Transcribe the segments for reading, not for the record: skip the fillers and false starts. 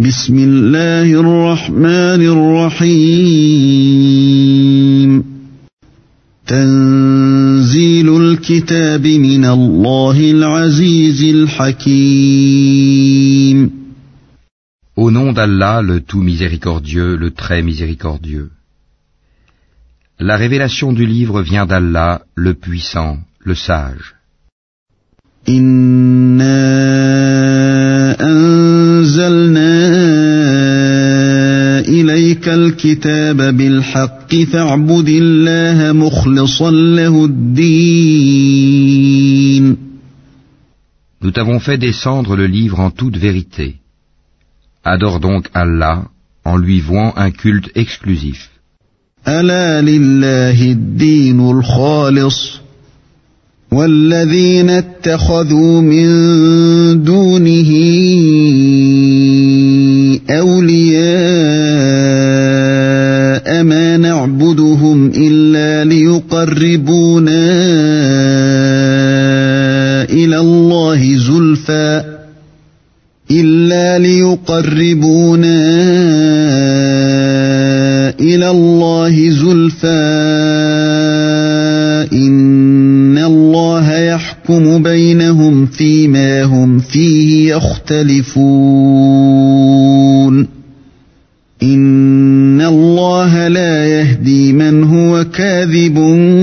بسم الله الرحمن الرحيم تنزيل الكتاب من الله العزيز الحكيم Au nom d'Allah, le tout miséricordieux, le très miséricordieux. La révélation du livre vient d'Allah, le puissant, le sage. إنا أنزلنا إليك الكتاب بالحق فاعبد الله مخلصا له الدين. Nous t'avons fait descendre le livre en toute vérité. Adore donc Allah en lui vouant un culte exclusif. ألا لله الدين الخالص والذين اتخذوا من دونه أولياء ما نعبدهم إلا ليقربونا إلى الله زلفى إن الله يحكم بينهم فيما هم فيه يختلفون إن الله لا يهدي من هو كاذب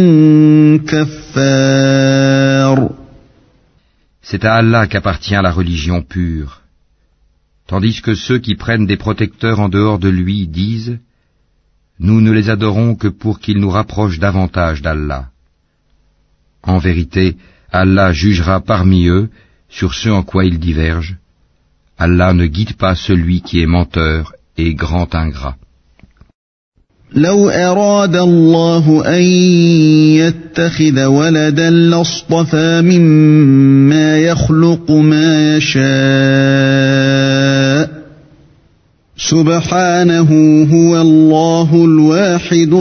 كفار. C'est à Allah qu'appartient la religion pure. Tandis que ceux qui prennent des protecteurs en dehors de lui disent « Nous ne les adorons que pour qu'ils nous rapprochent davantage d'Allah ». En vérité, Allah jugera parmi eux sur ce en quoi ils divergent. Allah ne guide pas celui qui est menteur et grand ingrat. لو أراد الله أن يتخذ ولدا لاصطفى مما يخلق ما يشاء سبحانه هو الله الواحد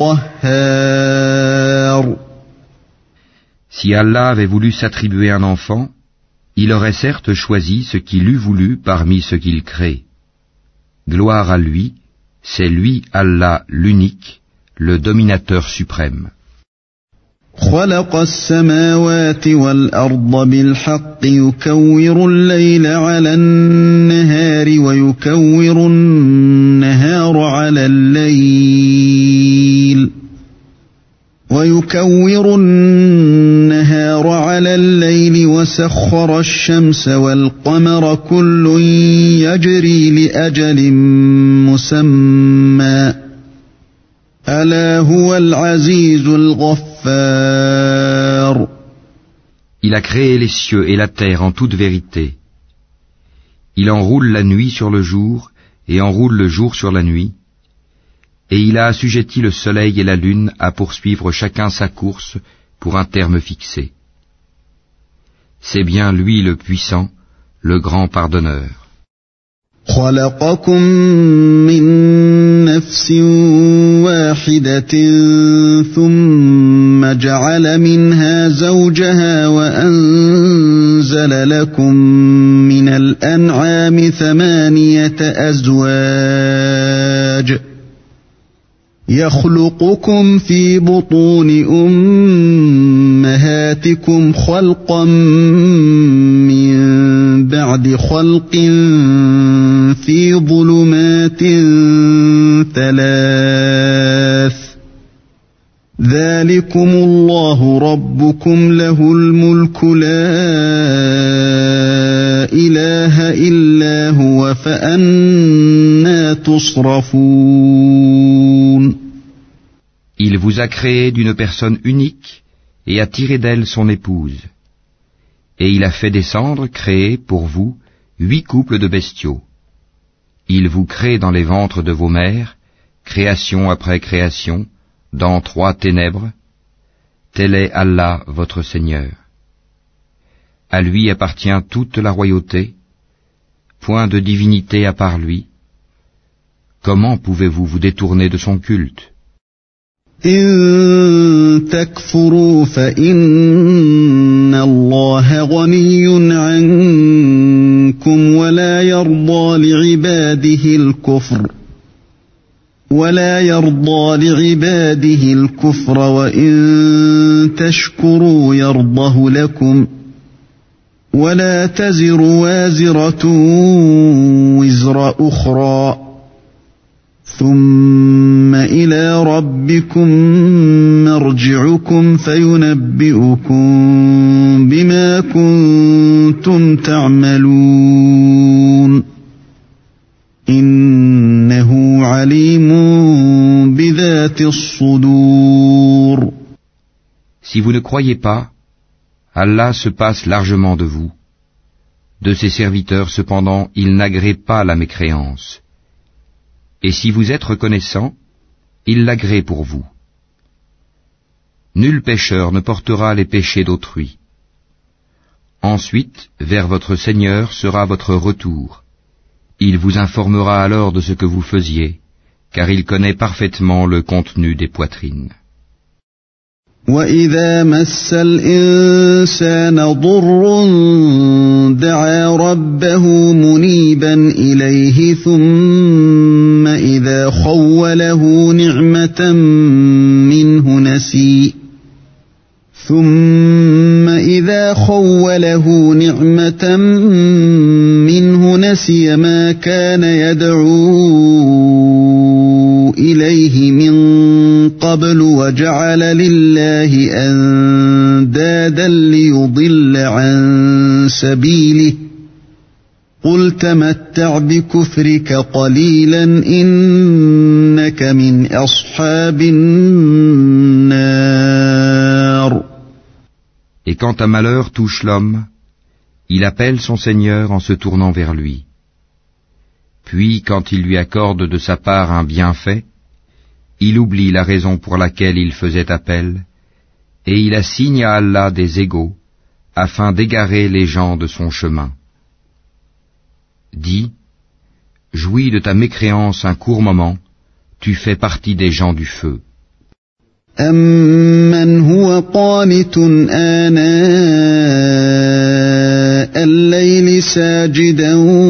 القهار. Si Allah avait voulu s'attribuer un enfant, il aurait certes choisi ce qu'il eût voulu parmi ce qu'il crée. Gloire à lui, c'est lui, Allah, l'unique, le dominateur suprême. خلق السماوات والأرض بالحق يكور الليل على النهار ويكور النهار على الليل وسخر الشمس والقمر كل يجري لأجل مسمى ألا هو العزيز الغفار. Il a créé les cieux et la terre en toute vérité. Il enroule la nuit sur le jour et enroule le jour sur la nuit. Et il a assujetti le soleil et la lune à poursuivre chacun sa course pour un terme fixé. C'est bien lui le puissant, le grand pardonneur. خلقكم من نفس واحدة ثم جعل منها زوجها وأنزل لكم من الأنعام 8 أزواج يخلقكم في بطون أمهاتكم خلقا من بعد خلق في ظلمات 3 ذلكم الله ربكم له الملك لا إله إلا هو فأنى تصرفون. Il vous a créé d'une personne unique et a tiré d'elle son épouse. Et il a fait descendre, créer pour vous, 8 couples de bestiaux. Il vous crée dans les ventres de vos mères, création après création, dans 3 ténèbres. Tel est Allah, votre Seigneur. À lui appartient toute la royauté, point de divinité à part lui. Comment pouvez-vous vous détourner de son culte ? إن تكفروا فإن الله غني عنكم ولا يرضى لعباده الكفر وإن تشكروا يرضه لكم ولا تزر وازرة وزر أخرى ثم إلى ربكم مرجعكم فينبئكم بما كنتم تعملون إنه عليم بذات الصدور. Si vous ne croyez pas, Allah se passe largement de vous. De ses serviteurs, cependant, il n'agrée pas la mécréance. Et si vous êtes reconnaissant, il l'agrée pour vous. Nul pécheur ne portera les péchés d'autrui. Ensuite, vers votre Seigneur sera votre retour. Il vous informera alors de ce que vous faisiez, car il connaît parfaitement le contenu des poitrines. وَإِذَا مَسَّ الْإِنسَانَ ضُرٌّ دَعَا رَبَّهُ مُنِيبًا إِلَيْهِ ثُمَّ إِذَا خَوَّلَهُ نِعْمَةً مِّنْهُ نَسِيَ مَا كَانَ يَدْعُو إِلَيْهِ مِنْ قَبْلُ وَجَعَلَ لِلَّهِ أَنْدَادًا لِيُضِلَّ عَنْ سَبِيلِهِ قُلْ تَمَتَّعْ بِكُفْرِكَ قَلِيلًا إِنَّكَ مِنْ أَصْحَابِ النَّارِ. Et quand un malheur touche l'homme, il appelle son Seigneur en se tournant vers lui. Puis, quand il lui accorde de sa part un bienfait, il oublie la raison pour laquelle il faisait appel, et il assigne à Allah des égaux, afin d'égarer les gens de son chemin. Dis, jouis de ta mécréance un court moment, tu fais partie des gens du feu. أَمَّنْ هُوَ قَانِتٌ آنَاءَ اللَّيْلِ سَاجِدًا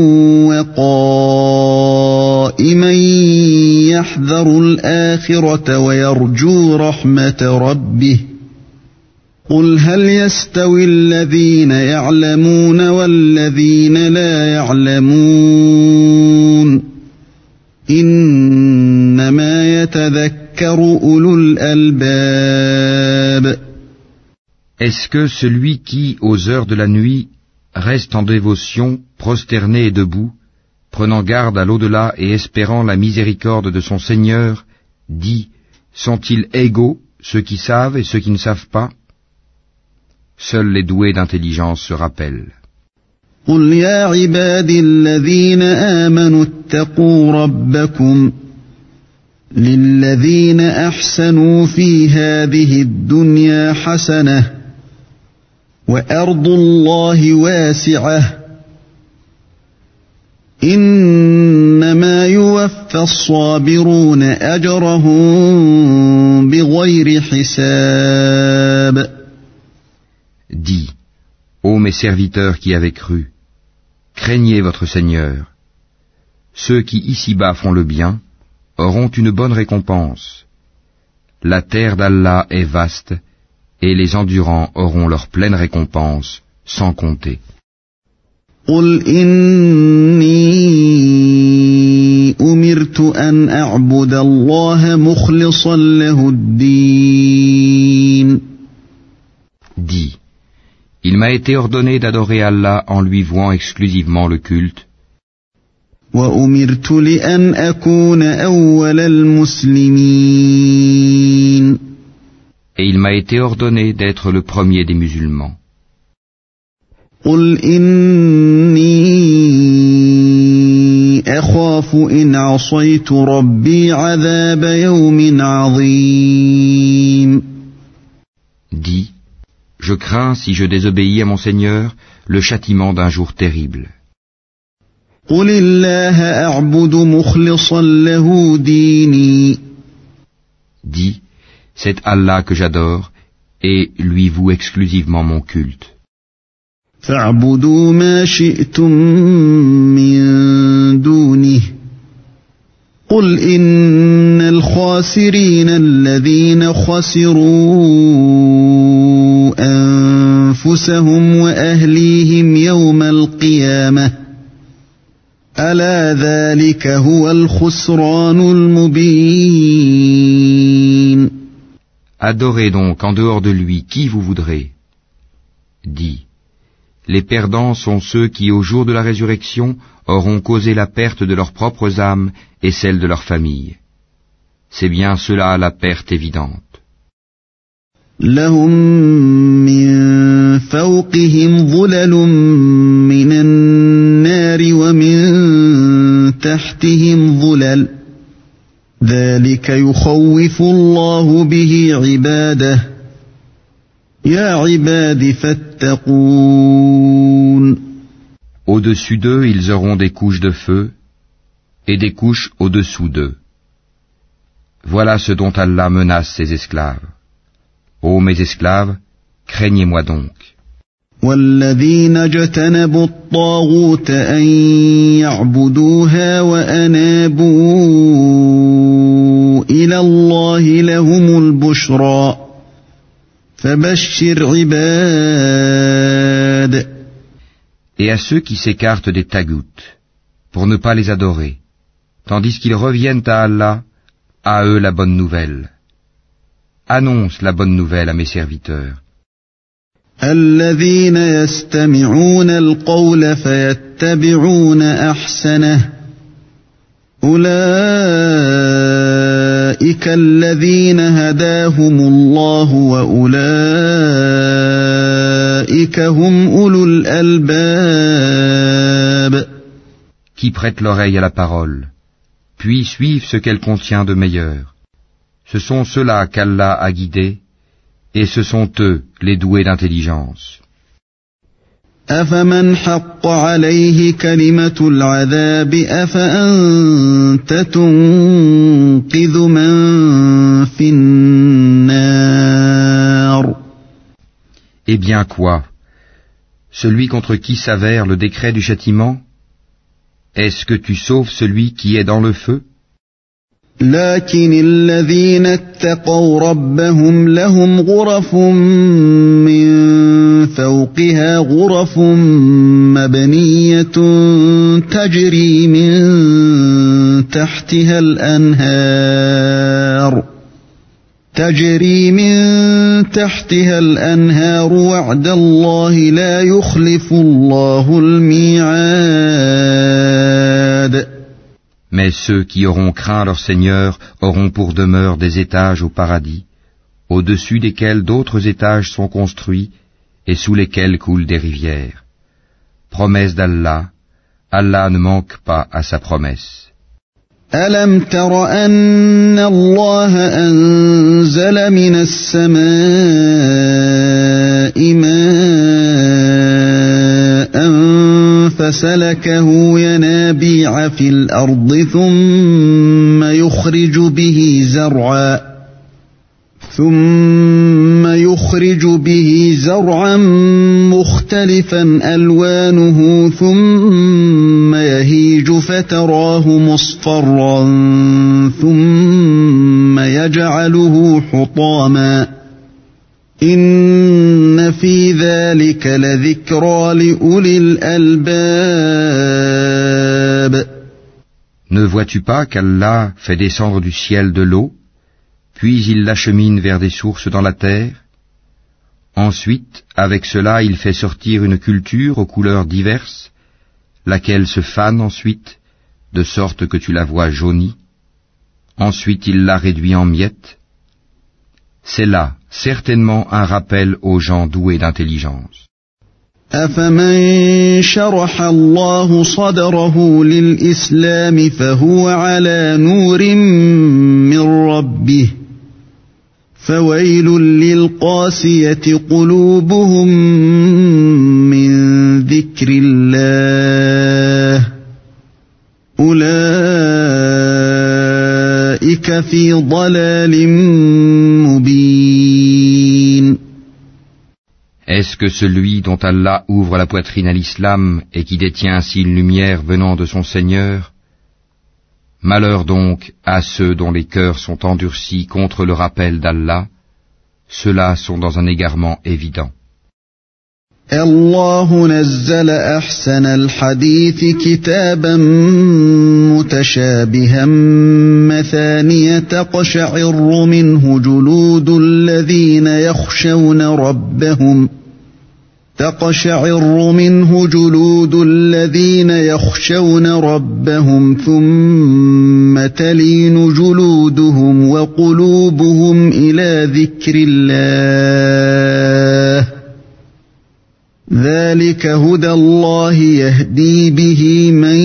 وَقَائِمًا يَحْذَرُ الْآخِرَةَ وَيَرْجُو رَحْمَةَ رَبِّهِ قُلْ هَلْ يَسْتَوِي الَّذِينَ يَعْلَمُونَ وَالَّذِينَ لَا يَعْلَمُونَ إِنَّمَا يَتَذَكَّرُ أُولُو الْأَلْبَابِ. Est-ce que celui qui, aux heures de la nuit, reste en dévotion, prosterné et debout, prenant garde à l'au-delà et espérant la miséricorde de son Seigneur, dit, sont-ils égaux, ceux qui savent et ceux qui ne savent pas? Seuls les doués d'intelligence se rappellent. قُلْ يَا عِبَادِي الَّذِينَ آمَنُوا اتَّقُوا رَبَّكُمْ لِلَّذِينَ أَحْسَنُوا فِي هَذِهِ الدُّنْيَا حَسَنَةٌ وَأَرْضُ اللَّهِ وَاسِعَةٌ إِنَّمَا يُوَفَّى الصَّابِرُونَ أَجْرَهُم بِغَيْرِ حِسَابٍ. Dis, ô mes serviteurs qui avez cru, craignez votre Seigneur. Ceux qui ici-bas font le bien auront une bonne récompense. La terre d'Allah est vaste, et les endurants auront leur pleine récompense, sans compter. قُلْ إِنِّي أُمِرْتُ أَنْ أَعْبُدَ اللَّهَ مُخْلِصًا لَهُ الدِّينَ. Dis, il m'a été ordonné d'adorer Allah en lui vouant exclusivement le culte. وَأُمِرْتُ لِأَنْ أَكُونَ أَوَّلَ الْمُسْلِمِينَ. Et il m'a été ordonné d'être le premier des musulmans. قُلْ إِنِّي أَخَافُ إِنْ عَصَيْتُ رَبِّي عَذَابَ يَوْمٍ عَظِيمٍ. Dis, je crains si je désobéis à mon Seigneur le châtiment d'un jour terrible. قُلِ اللَّهَ أَعْبُدُ مُخْلِصًا لَهُ دِينِي. Dis, C'est Allah que j'adore, et lui voue exclusivement mon culte. فاعبدوا ما شئتم من دونه قل إن الخاسرين الذين خسروا أنفسهم وأهليهم يوم القيامة ألا ذلك هو الخسران المبين. Adorez donc en dehors de lui qui vous voudrez. Dis, les perdants sont ceux qui au jour de la résurrection auront causé la perte de leurs propres âmes et celle de leur famille. C'est bien cela la perte évidente. لهم من فوقهم ظلل من النار ومن تحتهم ظلل ذلك يخوف الله به عباده يا عباد فاتقون. Au-dessus d'eux, ils auront des couches de feu et des couches au-dessous d'eux. Voilà ce dont Allah menace ses esclaves. Ô mes esclaves, craignez-moi donc. والذين اجتنبوا الطاغوت أن يعبدوها وأنابوا إلى الله لهم البشرى فبشر عباد. Et à ceux qui s'écartent des taghouts, pour ne pas les adorer, tandis qu'ils reviennent à Allah, à eux la bonne nouvelle. Annonce la bonne nouvelle à mes serviteurs. الذين يستمعون القول فيتبعون أحسنه أولئك الذين هداهم الله وأولئك هم أولو الألباب. Qui prêtent l'oreille à la parole, puis suivent ce qu'elle contient de meilleur. Ce sont ceux-là qu'Allah a guidés, et ce sont eux les doués d'intelligence. أفمن حق عليه كلمة العذاب أفأنت تنقذ من في النار. Eh bien quoi? Celui contre qui s'avère le décret du châtiment? Est-ce que tu sauves celui qui est dans le feu? لكن الذين اتقوا ربهم لهم غرف من فوقها غرف مبنية تجري من تحتها الأنهار وعد الله لا يخلف الله الميعاد. Mais ceux qui auront craint leur Seigneur auront pour demeure des étages au paradis, au-dessus desquels d'autres étages sont construits et sous lesquels coulent des rivières. Promesse d'Allah, Allah ne manque pas à sa promesse. ألم تر أن الله أنزل من السماء ماء فسلكه ينابيع في الأرض ثم يخرج به زرعا مختلفا ألوانه ثم يهيج فتراه مصفرا ثم يجعله حطاما إن في ذلك لذكرى لأولي الألباب. Ne vois-tu pas qu'Allah fait descendre du ciel de l'eau, puis il l'achemine vers des sources dans la terre? Ensuite, avec cela, il fait sortir une culture aux couleurs diverses, laquelle se fane ensuite, de sorte que tu la vois jaunie. Ensuite, il la réduit en miettes. C'est là, certainement, un rappel aux gens doués d'intelligence. أفمن شرح الله صدره للإسلام فهو على نور من ربه فويل للقاسية قلوبهم من ذكر الله أولئك في ضلال مبين. Est-ce que celui dont Allah ouvre la poitrine à l'islam et qui détient ainsi une lumière venant de son Seigneur? Malheur donc à ceux dont les cœurs sont endurcis contre le rappel d'Allah, ceux-là sont dans un égarement évident. الله نزل أحسن الحديث كتابا متشابها مثانية تقشعر منه جلود الذين يخشون ربهم ثم تلين جلودهم وقلوبهم إلى ذكر الله ذلك هدى الله يهدي به من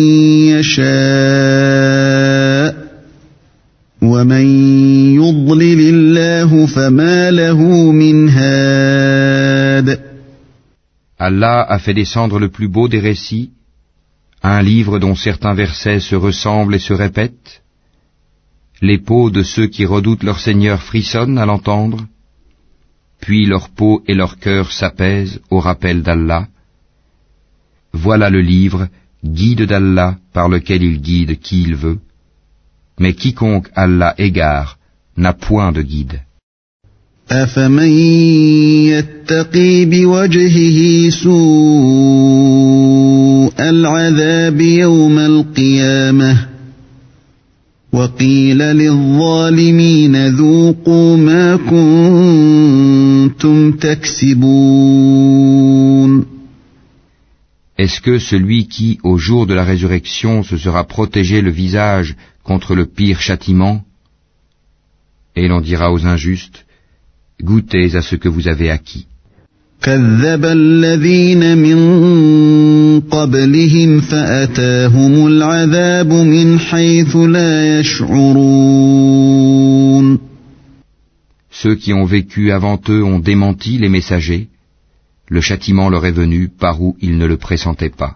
يشاء ومن يضلل الله فما له من هاد. Allah a fait descendre le plus beau des récits, un livre dont certains versets se ressemblent et se répètent. Les peaux de ceux qui redoutent leur Seigneur frissonnent à l'entendre, puis leur peau et leur cœur s'apaisent au rappel d'Allah. Voilà le livre, guide d'Allah, par lequel il guide qui il veut. Mais quiconque Allah égare n'a point de guide. أفمن يتقي بوجهه سوء العذاب يوم القيامة وقيل للظالمين ذوقوا ما كنتم تكسبون. Est-ce que celui qui, au jour de la résurrection, se sera protégé le visage contre le pire châtiment? Et l'on dira aux injustes, goûtez à ce que vous avez acquis. كذب الذين من قبلهم فأتاهم العذاب من حيث لا يشعرون. Ceux qui ont vécu avant eux ont démenti les messagers. Le châtiment leur est venu par où ils ne le pressentaient pas.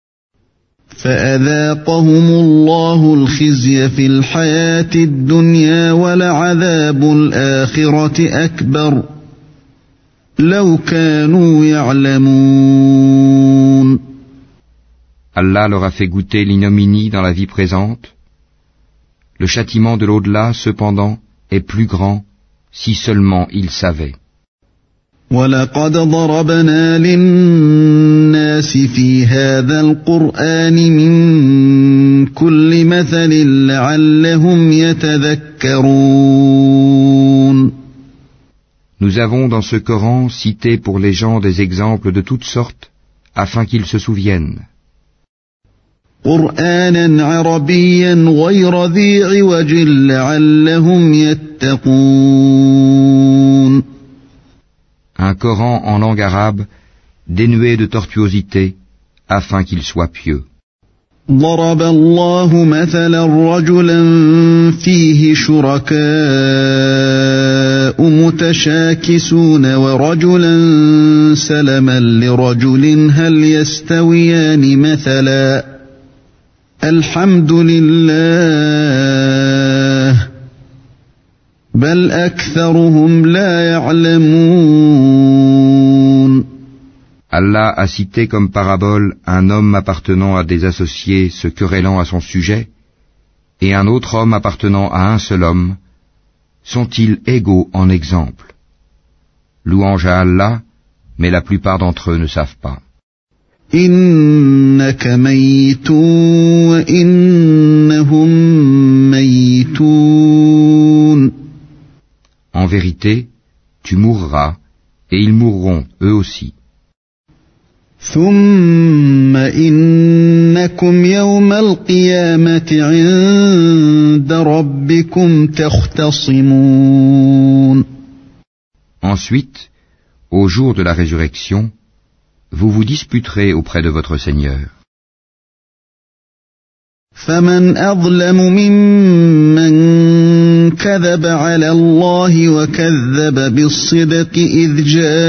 فأذاقهم الله الخزي في الحياة الدنيا ولعذاب الآخرة أكبر لو كانوا يعلمون. Allah leur a fait goûter l'ignominie dans la vie présente. Le châtiment de l'au-delà, cependant, est plus grand si seulement ils savaient. وَلَقَدْ ضَرَبْنَا لِلنَّاسِ فِي هَذَا الْقُرْآنِ مِنْ كُلِّ مَثَلٍ لَعَلَّهُمْ يَتَذَكَّرُونَ. Nous avons dans ce Coran cité pour les gens des exemples de toutes sortes, afin qu'ils se souviennent. قُرْآنًا عَرَبِيًّا غَيْرَ ذِي عِوَجٍ لَعَلَّهُمْ يَتَّقُونَ. Un Coran en langue arabe, dénué de tortuosité, afin qu'il soit pieux. ضرب الله مثلا رجلا فيه شركاء متشاكسون ورجلا سلما لرجل هل يستويان مثلا الحمد لله بل أكثرهم لا يعلمون. Allah a cité comme parabole un homme appartenant à des associés se querellant à son sujet, et un autre homme appartenant à un seul homme. Sont-ils égaux en exemple? Louange à Allah, mais la plupart d'entre eux ne savent pas. إنك ميت وإنهم ميتون. En vérité, tu mourras, et ils mourront eux aussi. ثم إنكم يوم القيامة عند ربكم تختصمون. Ensuite, au jour de la résurrection, vous vous disputerez auprès de votre Seigneur. فمن أظلم ممن كذب على الله وكذب بالصدق إذ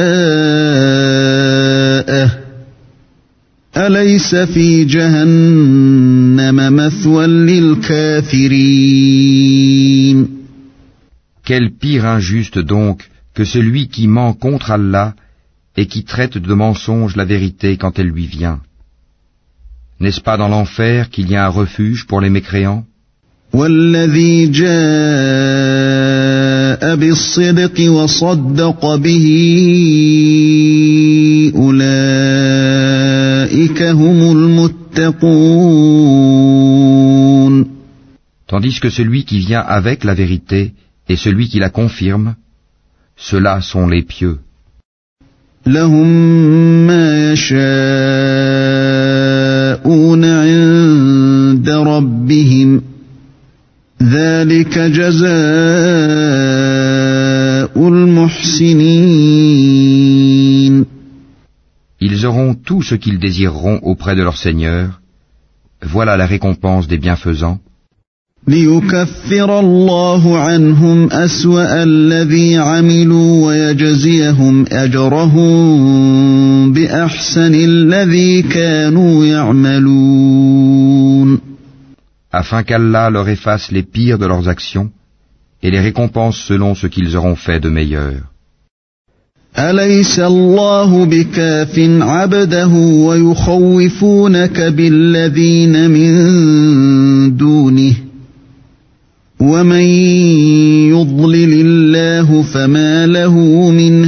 جاءه أليس في جهنم مثوى للكافرين. Quel pire injuste donc que celui qui ment contre Allah et qui traite de mensonge la vérité quand elle lui vient. N'est-ce pas dans l'enfer qu'il y a un refuge pour les mécréants? والذي جاء بالصدق وصدق به أولئك هم المتقون. Tandis que celui qui vient avec la vérité et celui qui la confirme, ceux-là sont les pieux. لهم ما يشاءون عند ربهم ذلك جزاء المحسنين. Ils auront tout ce qu'ils désireront auprès de leur Seigneur. Voilà la récompense des bienfaisants. ليكفر الله عنهم أسوأ الذي عملوا ويجزيهم أجرهم بأحسن الذي كانوا يعملون. Afin qu'Allah leur efface les pires de leurs actions et les récompense selon ce qu'ils auront fait de meilleur. أليس الله بكاف عبده ويخوفونك بالذين من دونه ومن يضلل الله فما له من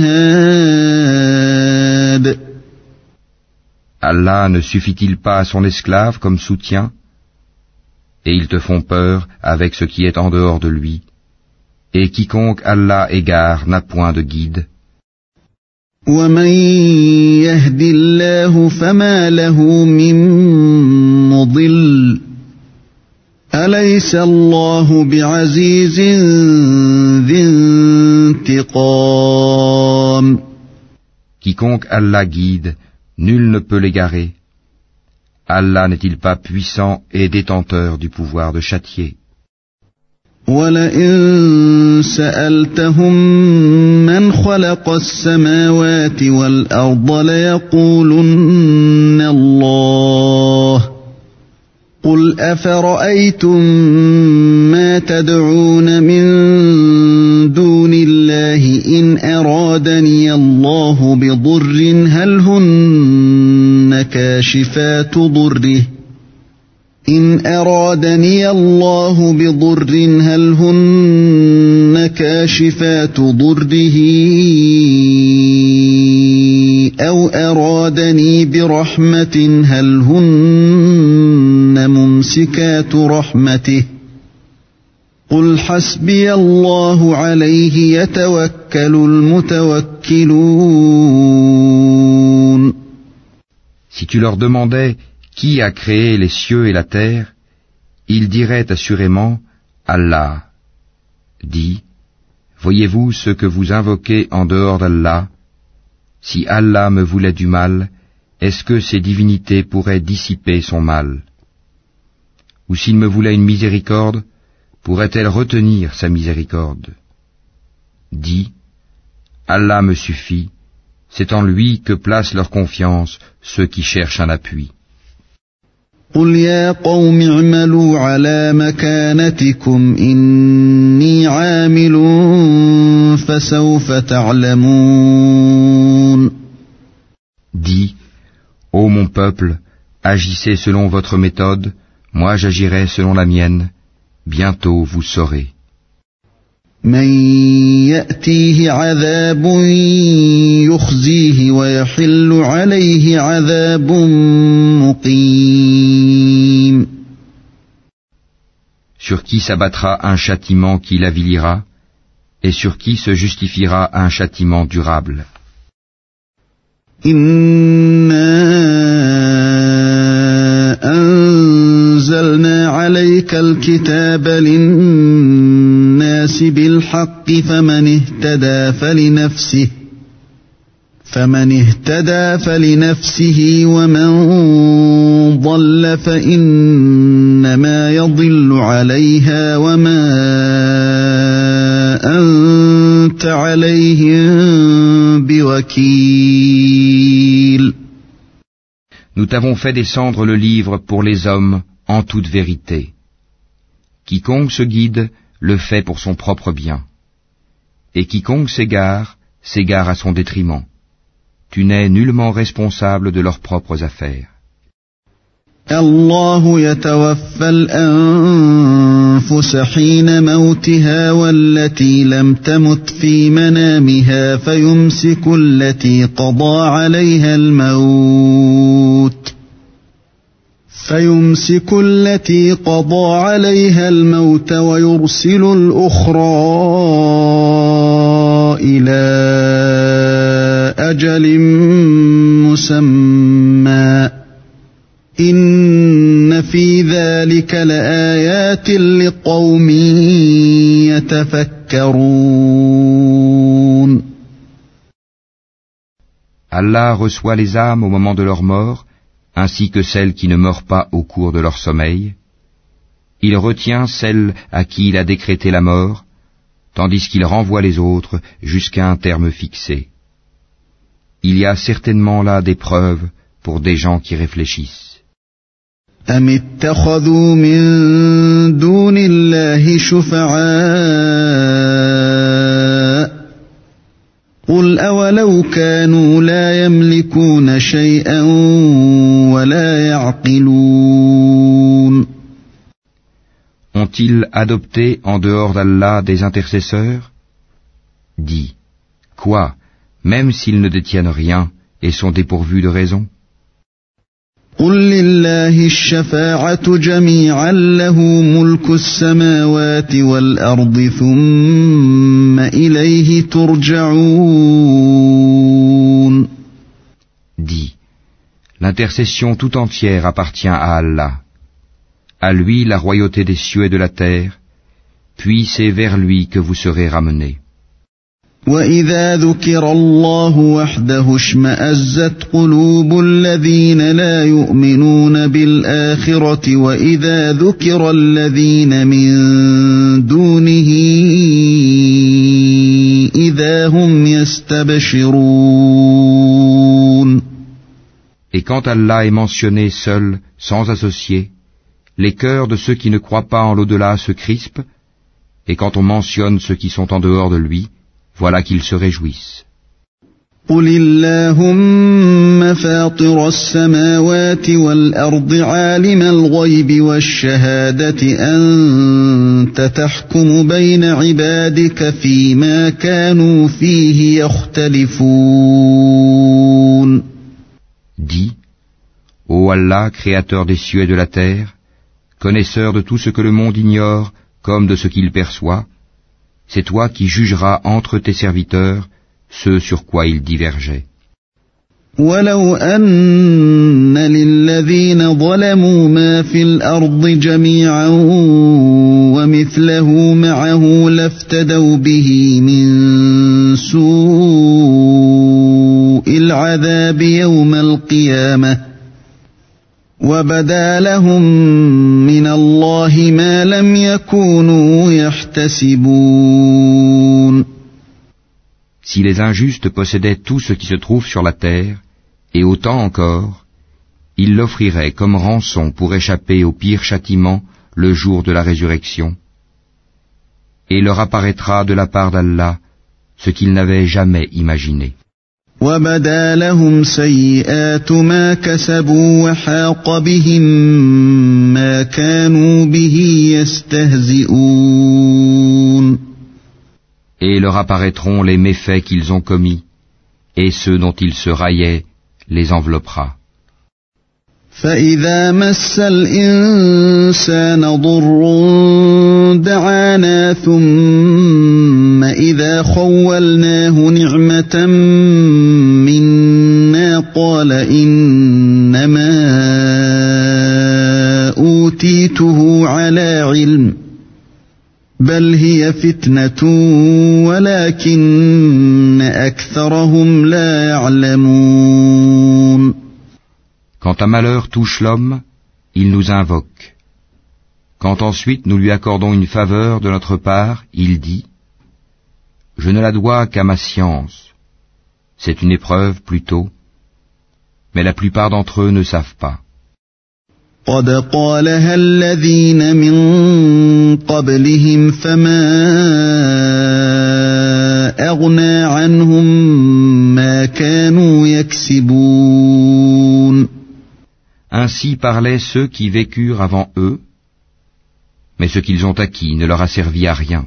هاد. Allah ne suffit-il pas à son esclave comme soutien? Et ils te font peur avec ce qui est en dehors de lui. Et quiconque Allah égare n'a point de guide. ومن يهد الله فما له من مضل أليس الله بعزيز ذي انتقام. Quiconque Allah guide, nul ne peut l'égarer. Allah n'est-il pas puissant et détenteur du pouvoir de châtier? وَلَئِن سَأَلْتَهُم مَّنْ خَلَقَ السَّمَاوَاتِ وَالْأَرْضَ لَيَقُولُنَّ اللَّهُ قُلْ أَفَرَأَيْتُم مَّا تَدْعُونَ مِن دُونِ اللَّهِ إِنْ أَرَادَنِيَ اللَّهُ بِضُرٍّ هَلْ هُنَّ كَاشِفَاتُ ضُرِّهِ إن أرادني الله بضر هل هن كاشفات ضره أو أرادني برحمة هل هن ممسكات رحمته قل حسبي الله عليه يتوكل المتوكلون. Si tu leur demandais qui a créé les cieux et la terre, ils diraient assurément Allah. Dis, voyez-vous ce que vous invoquez en dehors d'Allah? Si Allah me voulait du mal, est-ce que ces divinités pourraient dissiper son mal? Ou s'il me voulait une miséricorde, pourrait-elle retenir sa miséricorde? Dis, Allah me suffit, c'est en lui que placent leur confiance ceux qui cherchent un appui. قل يا قوم اعملوا على مكانتكم إني عامل فسوف تعلمون. Dis, ô mon peuple, agissez selon votre méthode, moi j'agirai selon la mienne, bientôt vous saurez. من يأتيه عذاب يخزيه ويحل عليه عذاب مقيم. Sur qui s'abattra un châtiment qui l'avilira, et sur qui se justifiera un châtiment durable. إنا أنزلنا عليك الكتاب للناس بالحق فمن اهتدى فلنفسه ومن ضل فإنما يضل عليها وما أنت عليهم بوكيل. Nous t'avons fait descendre le livre pour les hommes en toute vérité. Quiconque se guide le fait pour son propre bien. Et quiconque s'égare à son détriment. tu n'es nullement responsable de leurs propres affaires. الله يتوفى الأنفس حين موتها والتي لم تمت في منامها فيمسك التي قضى عليها الموت ويرسل الأخرى إلى أجل مسمى إن في ذلك لآيات لقوم يتفكرون. Allah reçoit les âmes au moment de leur mort, ainsi que celles qui ne meurent pas au cours de leur sommeil. Il retient celles à qui il a décrété la mort, tandis qu'il renvoie les autres jusqu'à un terme fixé. Il y a certainement là des preuves pour des gens qui réfléchissent. أم اتخذوا من دون الله شفعاء قل أولو كانوا لا يملكون شيئا ولا يعقلون. Ont-ils adopté en dehors d'Allah des intercesseurs? Dis, quoi, même s'ils ne détiennent rien et sont dépourvus de raison? قل لله الشفاعة جميعا له ملك السماوات والأرض ثم إليه ترجعون. Dis, l'intercession tout entière appartient à Allah. À lui la royauté des cieux et de la terre, puis c'est vers lui que vous serez ramenés. وَإِذَا ذُكِرَ اللَّهُ وَحْدَهُ اشْمَأَزَّتْ قُلُوبُ الَّذِينَ لَا يُؤْمِنُونَ بِالْآخِرَةِ وَإِذَا ذُكِرَ الَّذِينَ مِن دُونِهِ إِذَا هُمْ يَسْتَبْشِرُونَ. Et quand Allah est mentionné seul, sans associé, les cœurs de ceux qui ne croient pas en l'au-delà se crispent, et quand on mentionne ceux qui sont en dehors de lui, voilà qu'ils se réjouissent. قُلِ اللَّهُمَّ فَاطِرَ السَّمَاوَاتِ وَالْأَرْضِ عَالِمَ الْغَيْبِ وَالشَّهَادَةِ أَنْتَ تَحْكُمُ بَيْنَ عِبَادِكَ فِيمَا كَانُوا فِيهِ يَخْتَلِفُونَ. Dis, ô Allah, créateur des cieux et de la terre, connaisseur de tout ce que le monde ignore comme de ce qu'il perçoit, c'est toi qui jugeras entre tes serviteurs ce sur quoi ils divergeaient. وَلَوْ أَنَّ لِلَّذِينَ ظَلَمُوا مَا فِي الْأَرْضِ جَمِيعًا وَمِثْلَهُ مَعَهُ لَافْتَدَوْا بِهِ مِنْ سُوءِ الْعَذَابِ يَوْمَ الْقِيَامَةِ وَبَدَا لَهُم مِّنَ اللَّهِ مَا لَمْ يَكُونُوا يَحْتَسِبُونَ. Si les injustes possédaient tout ce qui se trouve sur la terre, et autant encore, ils l'offriraient comme rançon pour échapper au pire châtiment le jour de la résurrection. Et leur apparaîtra de la part d'Allah ce qu'ils n'avaient jamais imaginé. وَبَدَا لَهُمْ سَيِّئَاتُ مَا كَسَبُوا وَحَاقَ بِهِم مَّا كَانُوا بِهِ يَسْتَهْزِئُونَ. Et leur apparaîtront les méfaits qu'ils ont commis, et ceux dont ils se raillaient les enveloppera. فَإِذَا مَسَّ الْإِنسَانَ ضُرٌّ دَعَانَا ثُمَّ إِذَا خَوَّلْنَاهُ نِعْمَةً مِنَّا قَالَ إِنَّمَا أُوتِيتُهُ عَلَى عِلْمٍ بَلْ هِيَ فِتْنَةٌ وَلَكِنَّ أَكْثَرَهُمْ لَا يَعْلَمُونَ. Quand un malheur touche l'homme, il nous invoque. Quand ensuite nous lui accordons une faveur de notre part, il dit « Je ne la dois qu'à ma science. C'est une épreuve plutôt, mais la plupart d'entre eux ne savent pas. » قَدْ قَالَهَا الَّذِينَ مِن قَبْلِهِمْ فَمَا أَغْنَى عَنْهُمْ مَا كَانُوا يكسبون. Ainsi parlaient ceux qui vécurent avant eux, mais ce qu'ils ont acquis ne leur a servi à rien.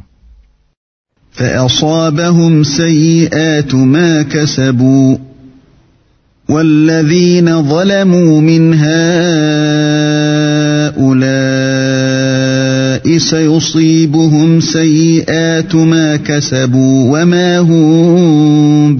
فأصابهم سيئات ما كسبوا والذين ظلموا من هؤلاء سيصيبهم سيئات ما كسبوا وما هم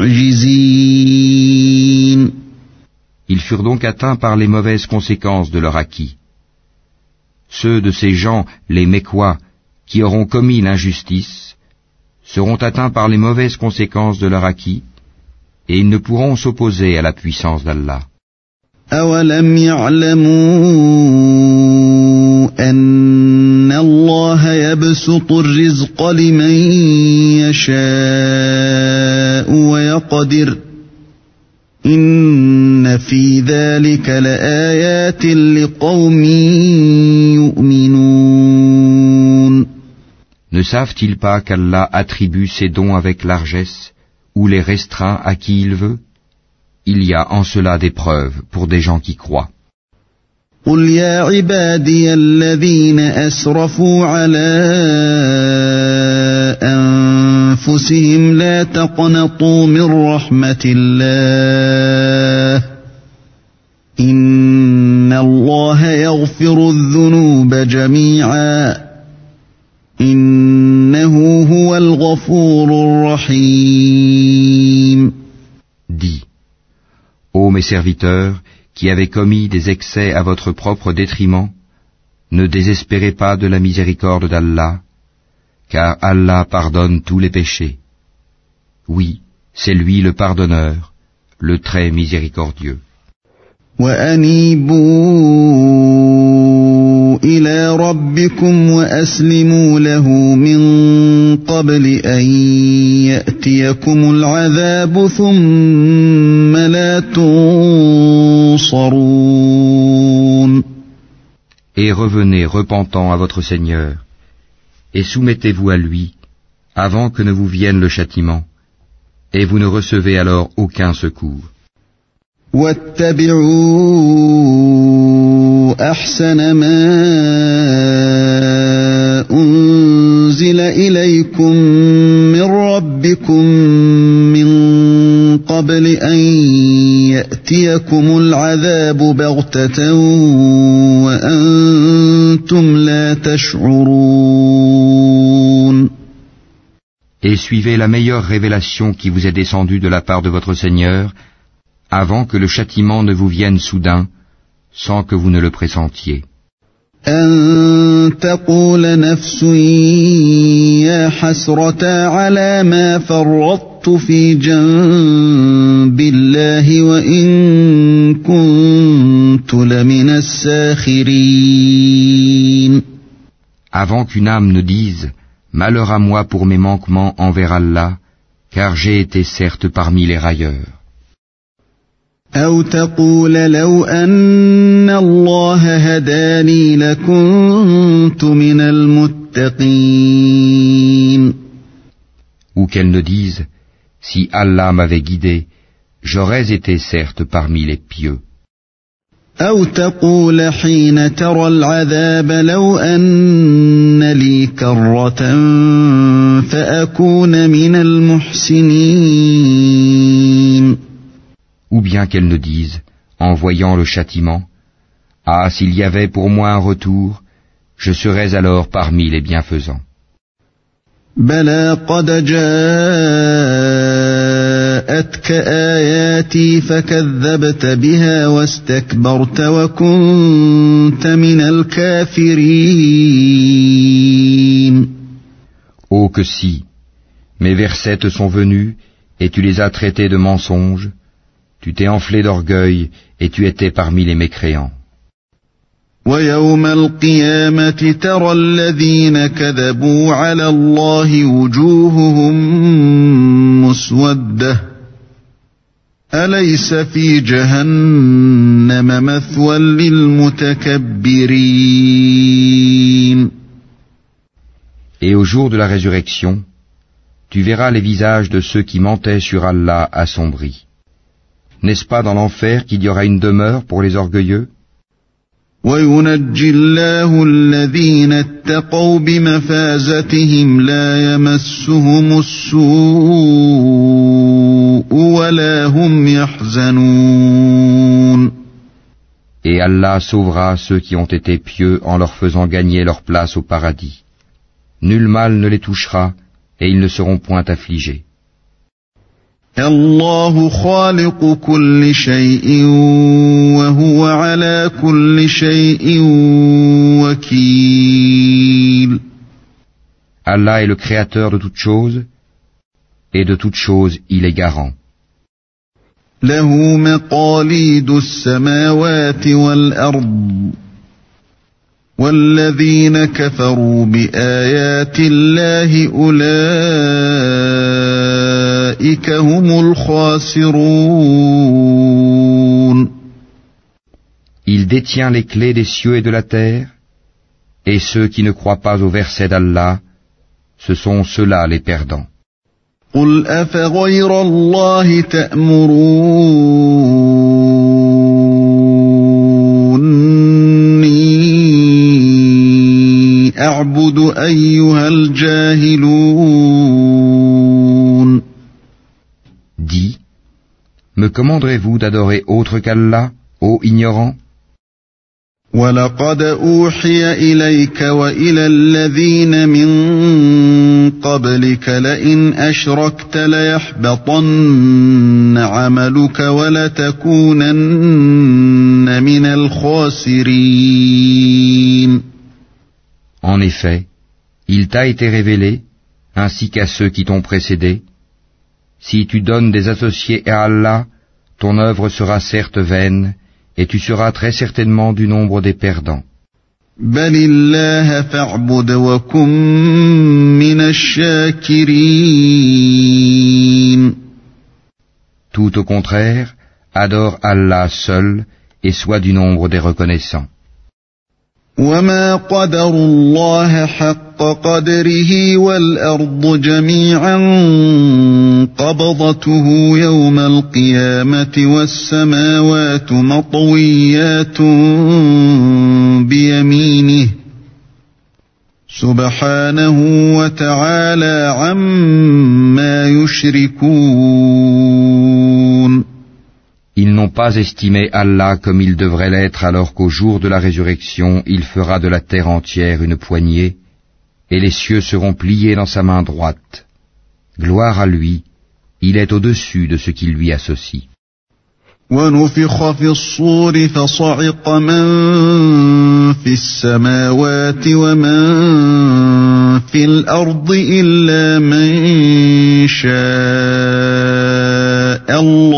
بمعجزين. Ils furent donc atteints par les mauvaises conséquences de leur acquis. Ceux de ces gens, les Mécois, qui auront commis l'injustice, seront atteints par les mauvaises conséquences de leur acquis, et ils ne pourront s'opposer à la puissance d'Allah. أَوَلَمْ يَعْلَمُوا أَنَّ اللَّهَ يَبْسُطُ الرِّزْقَ لِمَن يَشَاءُ وَيَقْدِرُ إِنَّ فِي ذَلِكَ لَآيَاتٍ لِقَوْمٍ يُؤْمِنُونَ. Ne savent-ils pas qu'Allah attribue ses dons avec largesse ou les restreint à qui il veut? Il y a en cela des preuves pour des gens qui croient. قُلْ يَا عِبَادِيَ الَّذِينَ أَسْرَفُوا عَلَىٰ أَنفُسِهِمْ لَا تَقْنَطُوا مِن رَّحْمَةِ اللَّهِ إِنَّ اللَّهَ يَغْفِرُ الذُّنُوبَ جَمِيعًا إِنَّهُ هُوَ الْغَفُورُ الرَّحِيمُ. Dis, ô mes serviteurs, qui avez commis des excès à votre propre détriment, ne désespérez pas de la miséricorde d'Allah, car Allah pardonne tous les péchés. Oui, c'est lui le pardonneur, le très miséricordieux. وَأَنِيبُوا إِلَىٰ رَبِّكُمْ وَأَسْلِمُوا لَهُ مِن قَبْلِ أَن يَأْتِيَكُمُ الْعَذَابُ ثُمَّ لَا تُنصَرُونَ. Et revenez repentant à votre Seigneur, et soumettez-vous à lui, avant que ne vous vienne le châtiment, et vous ne recevez alors aucun secours. وَاتَّبِعُوا أَحْسَنَ مَا أُنزِلَ إِلَيْكُم مِّن رَّبِّكُم مِّن قَبْلِ أَن يَأْتِيَكُمُ الْعَذَابُ بَغْتَةً وَأَنتُمْ لَا تَشْعُرُونَ. Et suivez la meilleure révélation qui vous est descendue de la part de votre Seigneur, avant que le châtiment ne vous vienne soudain, sans que vous ne le pressentiez. أَن تَقُولَ نَفْسٌ يَا حَسْرَتَا عَلَىٰ مَا فَرَّطتُ فِي جَنبِ اللَّهِ وَإِن كُنتُ لَمِنَ السَّاخِرِينَ. Avant qu'une âme ne dise « Malheur à moi pour mes manquements envers Allah, car j'ai été certes parmi les railleurs. » أَوْ تَقُولَ لَوْ أَنَّ اللَّهَ هَدَانِي لَكُنتُ مِنَ الْمُتَّقِينَ. Ou qu'elle ne dise « Si Allah m'avait guidé, j'aurais été certes parmi les pieux. » أَوْ تَقُولَ حِينَ تَرَى الْعَذَابَ لَوْ أَنَّ لِي كَرَّةً فَأَكُونَ مِنَ الْمُحْسِنِينَ. Ou bien qu'elle ne dise, en voyant le châtiment, « Ah, s'il y avait pour moi un retour, je serais alors parmi les bienfaisants. » بَلَىٰ قَدْ جَاءَتْكَ آيَاتِي فَكَذَّبْتَ بِهَا وَاسْتَكْبَرْتَ وَكُنتَ مِنَ الْكَافِرِينَ. Oh que si, mes versets te sont venus, et tu les as traités de mensonges, tu t'es enflé d'orgueil, et tu étais parmi les mécréants. وَيَوْمَ الْقِيَامَةِ تَرَى الَّذِينَ كَذَبُوا عَلَى اللَّهِ وُجُوهُهُم مُّسْوَدَّةٌ أَلَيْسَ فِي جَهَنَّمَ مَثْوًى لِّلْمُتَكَبِّرِينَ. Et au jour de la résurrection, tu verras les visages de ceux qui mentaient sur Allah assombris. N'est-ce pas dans l'enfer qu'il y aura une demeure pour les orgueilleux? وَيُنَجِّي اللَّهُ الَّذِينَ اتَّقَوْا بِمَفَازَتِهِمْ لَا يَمَسُّهُمُ السُّوءُ وَلَا هُمْ يَحْزَنُونَ. Et Allah sauvera ceux qui ont été pieux en leur faisant gagner leur place au paradis. Nul mal ne les touchera et ils ne seront point affligés. الله خالق كل شيء وهو على كل شيء وكيل. Allah est le créateur de toutes choses, et de toutes choses il est garant. له مقاليد السماوات والأرض والذين كفروا بآيات الله أولئك هم الخاسرون. Il détient les clés des cieux et de la terre, et ceux qui ne croient pas au verset d'Allah, ce sont ceux-là les perdants. قل أفغير الله تأمروني أعبد أيها الجاهلون. Dis, me commanderez-vous d'adorer autre qu'Allah, ô ignorants? وَلَقَدْ أُوحِيَ إِلَيْكَ وَإِلَى الَّذِينَ مِن قَبْلِكَ لَئِنْ أَشْرَكْتَ لَيَحْبَطَنَّ عَمَلُكَ وَلَتَكُونَنَّ مِنَ الْخَاسِرِينَ. En effet, il t'a été révélé, ainsi qu'à ceux qui t'ont précédé, si tu donnes des associés à Allah, ton œuvre sera certes vaine, et tu seras très certainement du nombre des perdants. بَلِ اللَّهَ فَاعْبُدْ وَكُن مِّنَ الشَّاكِرِينَ. Tout au contraire, adore Allah seul et sois du nombre des reconnaissants. وَمَا قَدَرُوا اللَّهَ حَقَّ قَدْرِهِ وَالْأَرْضُ جَمِيعًا قَبْضَتُهُ يَوْمَ الْقِيَامَةِ وَالسَّمَاوَاتُ مَطْوِيَّاتٌ بِيَمِينِهِ سُبْحَانَهُ وَتَعَالَى عَمَّا يُشْرِكُونَ. Ils n'ont pas estimé Allah comme il devrait l'être alors qu'au jour de la résurrection, il fera de la terre entière une poignée, et les cieux seront pliés dans sa main droite. Gloire à lui, il est au-dessus de ce qui lui associe. وَنُفِخَ فِي الصُّورِ فَصَعِقَ مَن فِي السَّمَاوَاتِ وَمَن فِي الْأَرْضِ إِلَّا مَن شَاءَ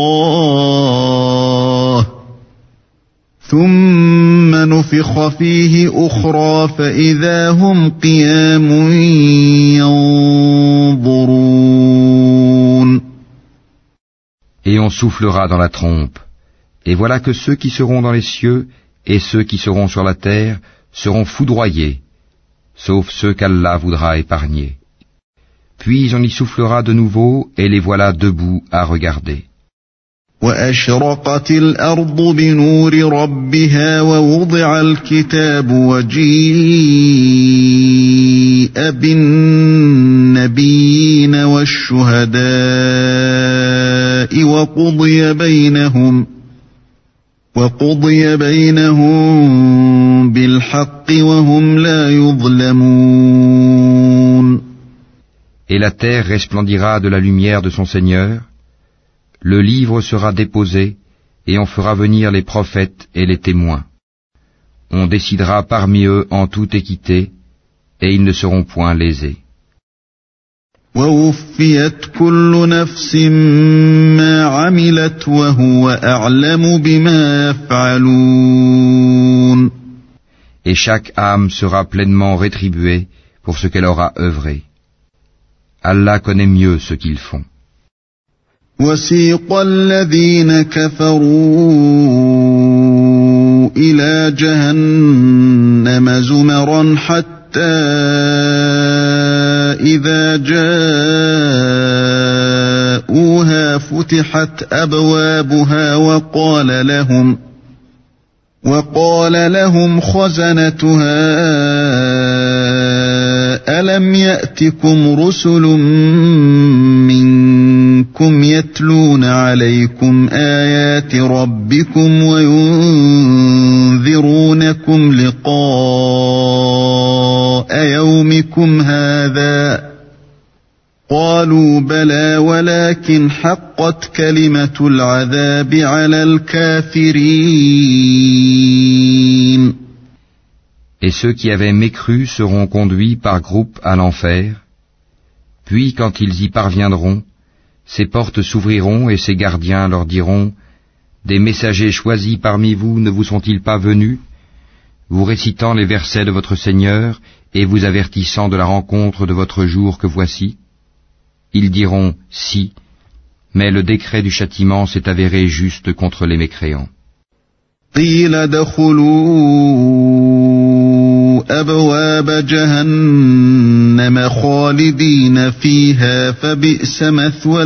اللَّهُ ثُمَّ نُفِخَ فِيهِ أُخْرَى فَإِذَا هُمْ قِيَامٌ يَنظُرُونَ. Et on soufflera dans la trompe, et voilà que ceux qui seront dans les cieux et ceux qui seront sur la terre seront foudroyés, sauf ceux qu'Allah voudra épargner. Puis on y soufflera de nouveau, et les voilà debout à regarder. وَأَشْرَقَتِ الْأَرْضُ بِنُورِ رَبِّهَا وَوُضِعَ الْكِتَابُ وَجِيءَ بِالنَّبِيِّينَ وَالشُّهَدَاءِ وَقُضِيَ بَيْنَهُم بِالْحَقِّ وَهُمْ لَا يُظْلَمُونَ. Et la terre resplendira de la lumière de son Seigneur, le livre sera déposé, et on fera venir les prophètes et les témoins. On décidera parmi eux en toute équité, et ils ne seront point lésés. وَوُفِّيَتْ كُلُّ نَفْسٍ مَّا عَمِلَتْ وَهُوَ أَعْلَمُ بِمَا يَفْعَلُونَ. Et chaque âme sera pleinement rétribuée pour ce qu'elle aura œuvré. Allah connaît mieux ce qu'ils font. وَسِيقَ الَّذِينَ كَفَرُوا إِلَى جَهَنَّمَ زُمَرًا حَتَّى إِذَا جاءوها فتحت أبوابها وقال لهم خزنتها ألم يأتكم رسل منكم يتلون عليكم آيات ربكم وينذرونكم لقاء يومكم هذا قالوا بلى ولكن حقت كلمة العذاب على الكافرين. Et ceux qui avaient mécru seront conduits par groupes à l'enfer, puis quand ils y parviendront, ces portes s'ouvriront et ces gardiens leur diront : des messagers choisis parmi vous ne vous sont-ils pas venus, vous récitant les versets de votre Seigneur et vous avertissant de la rencontre de votre jour que voici ? Ils diront : si, mais le décret du châtiment s'est avéré juste contre les mécréants. أبواب جهنم خالدين فيها فبئس مثوى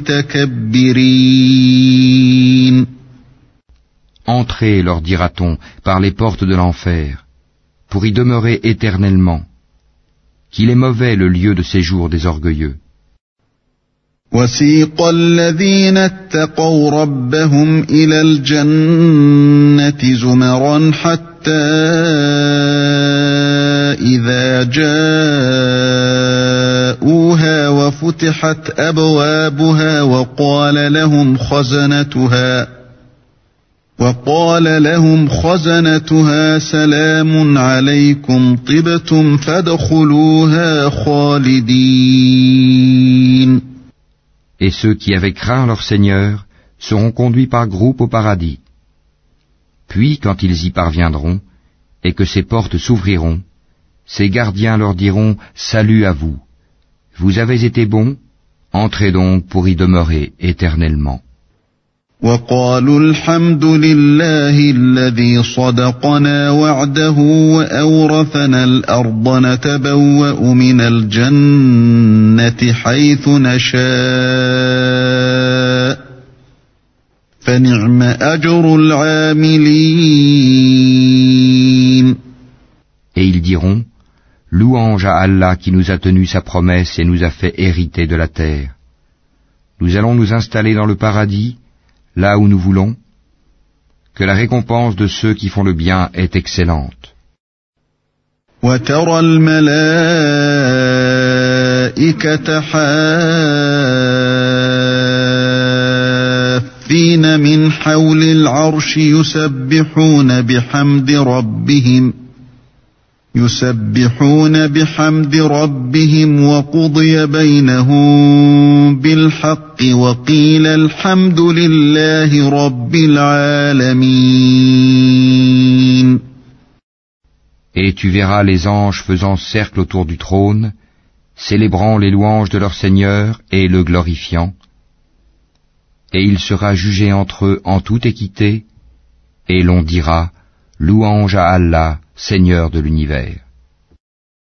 المتكبرين. Entrez, leur dira-t-on, par les portes de l'enfer, pour y demeurer éternellement. Qu'il est mauvais le lieu de séjour des orgueilleux. وسيق الذين اتقوا ربهم إلى الجنة زمرا حتى إذا جاءوها وفتحت أبوابها وقال لهم خزنتها سلام عليكم طبتم فادخلوها خالدين. Et ceux qui avaient craint leur Seigneur seront conduits par groupe au paradis. Puis, quand ils y parviendront, et que ces portes s'ouvriront, ces gardiens leur diront : salut à vous. Vous avez été bons, entrez donc pour y demeurer éternellement. وقالوا الحمد لله الذي صدقنا وعده وأورثنا الأرض نتبوأ من الجنة حيث نشاء فنعم أجر العاملين. Et ils diront : louange à Allah qui nous a tenu sa promesse et nous a fait hériter de la terre. Nous allons nous installer dans le paradis, là où nous voulons, que la récompense de ceux qui font le bien est excellente. وترى الملائكة حافين من حول العرش يسبحون بحمد ربهم وقضي بينهم بالحق وقيل الحمد لله رب العالمين. Et tu verras les anges faisant cercle autour du trône, célébrant les louanges de leur Seigneur et le glorifiant, et il sera jugé entre eux en toute équité, et l'on dira : louange à Allah, Seigneur de l'univers.